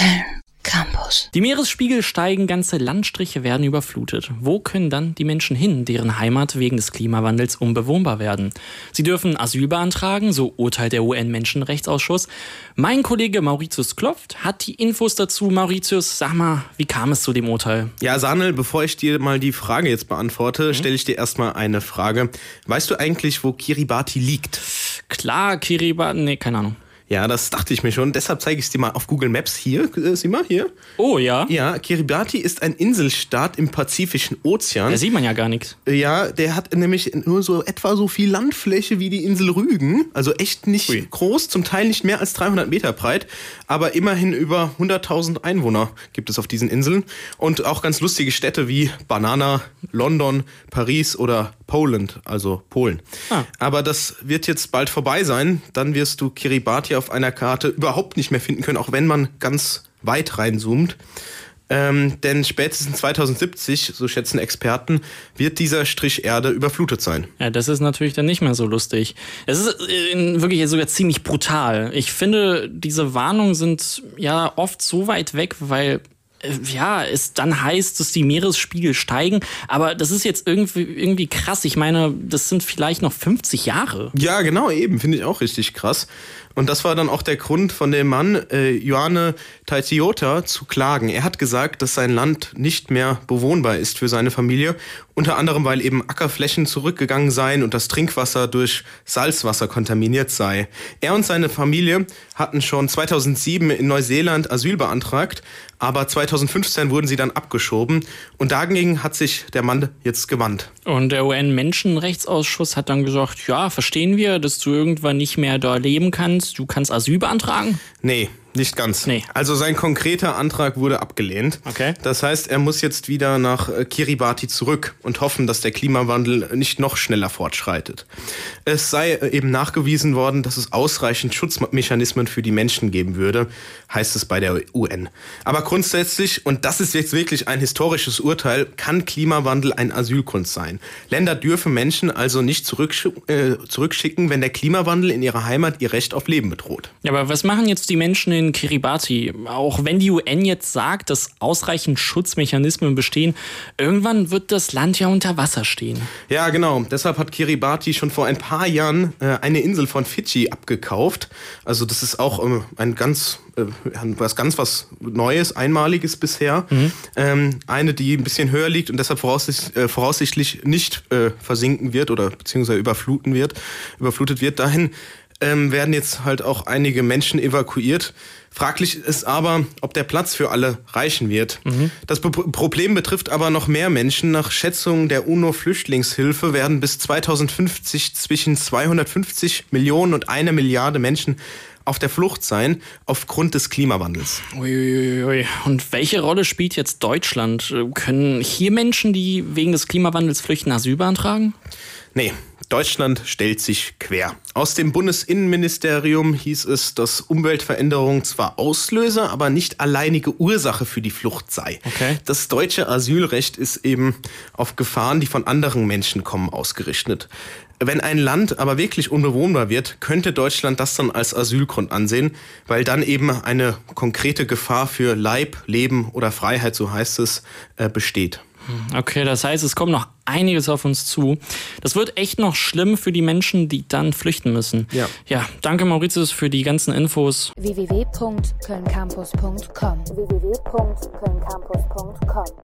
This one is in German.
Köln Campus. Die Meeresspiegel steigen, ganze Landstriche werden überflutet. Wo können dann die Menschen hin, deren Heimat wegen des Klimawandels unbewohnbar werden? Sie dürfen Asyl beantragen, so urteilt der UN-Menschenrechtsausschuss. Mein Kollege Mauritius Klopft hat die Infos dazu. Mauritius, sag mal, wie kam es zu dem Urteil? Ja, Sanel, bevor ich dir mal die Frage jetzt beantworte, stelle ich dir erstmal eine Frage. Weißt du eigentlich, wo Kiribati liegt? Klar, Kiribati, nee, keine Ahnung. Ja, das dachte ich mir schon. Deshalb zeige ich es dir mal auf Google Maps hier. Sieh mal, hier. Oh, ja? Ja, Kiribati ist ein Inselstaat im Pazifischen Ozean. Da sieht man ja gar nichts. Ja, der hat nämlich nur so etwa so viel Landfläche wie die Insel Rügen. Also echt nicht groß, zum Teil nicht mehr als 300 Meter breit. Aber immerhin über 100.000 Einwohner gibt es auf diesen Inseln. Und auch ganz lustige Städte wie Banana, London, Paris oder Poland, also Polen. Aber das wird jetzt bald vorbei sein. Dann wirst du Kiribati auf einer Karte überhaupt nicht mehr finden können, auch wenn man ganz weit reinzoomt. Denn spätestens 2070, so schätzen Experten, wird dieser Strich Erde überflutet sein. Ja, das ist natürlich dann nicht mehr so lustig. Es ist wirklich sogar ziemlich brutal. Ich finde, diese Warnungen sind ja oft so weit weg, weil es dann heißt, dass die Meeresspiegel steigen. Aber das ist jetzt irgendwie krass. Ich meine, das sind vielleicht noch 50 Jahre. Ja, genau, eben. Finde ich auch richtig krass. Und das war dann auch der Grund von dem Mann, Ioane Taitiota, zu klagen. Er hat gesagt, dass sein Land nicht mehr bewohnbar ist für seine Familie. Unter anderem, weil eben Ackerflächen zurückgegangen seien und das Trinkwasser durch Salzwasser kontaminiert sei. Er und seine Familie hatten schon 2007 in Neuseeland Asyl beantragt, aber 2015 wurden sie dann abgeschoben. Und dagegen hat sich der Mann jetzt gewandt. Und der UN-Menschenrechtsausschuss hat dann gesagt, ja, verstehen wir, dass du irgendwann nicht mehr da leben kannst. Du kannst Asyl beantragen? Nee, nicht ganz. Nee. Also sein konkreter Antrag wurde abgelehnt. Okay. Das heißt, er muss jetzt wieder nach Kiribati zurück und hoffen, dass der Klimawandel nicht noch schneller fortschreitet. Es sei eben nachgewiesen worden, dass es ausreichend Schutzmechanismen für die Menschen geben würde, heißt es bei der UN. Aber grundsätzlich, und das ist jetzt wirklich ein historisches Urteil, kann Klimawandel ein Asylgrund sein. Länder dürfen Menschen also nicht zurückschicken, wenn der Klimawandel in ihrer Heimat ihr Recht auf Leben bedroht. Ja, aber was machen jetzt die Menschen in Kiribati? Auch wenn die UN jetzt sagt, dass ausreichend Schutzmechanismen bestehen, irgendwann wird das Land ja unter Wasser stehen. Ja, genau. Deshalb hat Kiribati schon vor ein paar Jahren eine Insel von Fidschi abgekauft. Also das ist auch was Neues, Einmaliges bisher. Eine, die ein bisschen höher liegt und deshalb voraussichtlich nicht versinken wird oder beziehungsweise überflutet wird. Dahin werden jetzt halt auch einige Menschen evakuiert. Fraglich ist aber, ob der Platz für alle reichen wird. Das Problem betrifft aber noch mehr Menschen. Nach Schätzungen der UNO-Flüchtlingshilfe werden bis 2050 zwischen 250 Millionen und 1 Milliarde Menschen auf der Flucht sein, aufgrund des Klimawandels. Uiuiui. Und welche Rolle spielt jetzt Deutschland? Können hier Menschen, die wegen des Klimawandels flüchten, Asyl beantragen? Nee. Deutschland stellt sich quer. Aus dem Bundesinnenministerium hieß es, dass Umweltveränderung zwar Auslöser, aber nicht alleinige Ursache für die Flucht sei. Okay. Das deutsche Asylrecht ist eben auf Gefahren, die von anderen Menschen kommen, ausgerichtet. Wenn ein Land aber wirklich unbewohnbar wird, könnte Deutschland das dann als Asylgrund ansehen, weil dann eben eine konkrete Gefahr für Leib, Leben oder Freiheit, so heißt es, besteht. Okay, das heißt, es kommt noch einiges auf uns zu. Das wird echt noch schlimm für die Menschen, die dann flüchten müssen. Ja, danke Mauritius für die ganzen Infos. www.kölncampus.com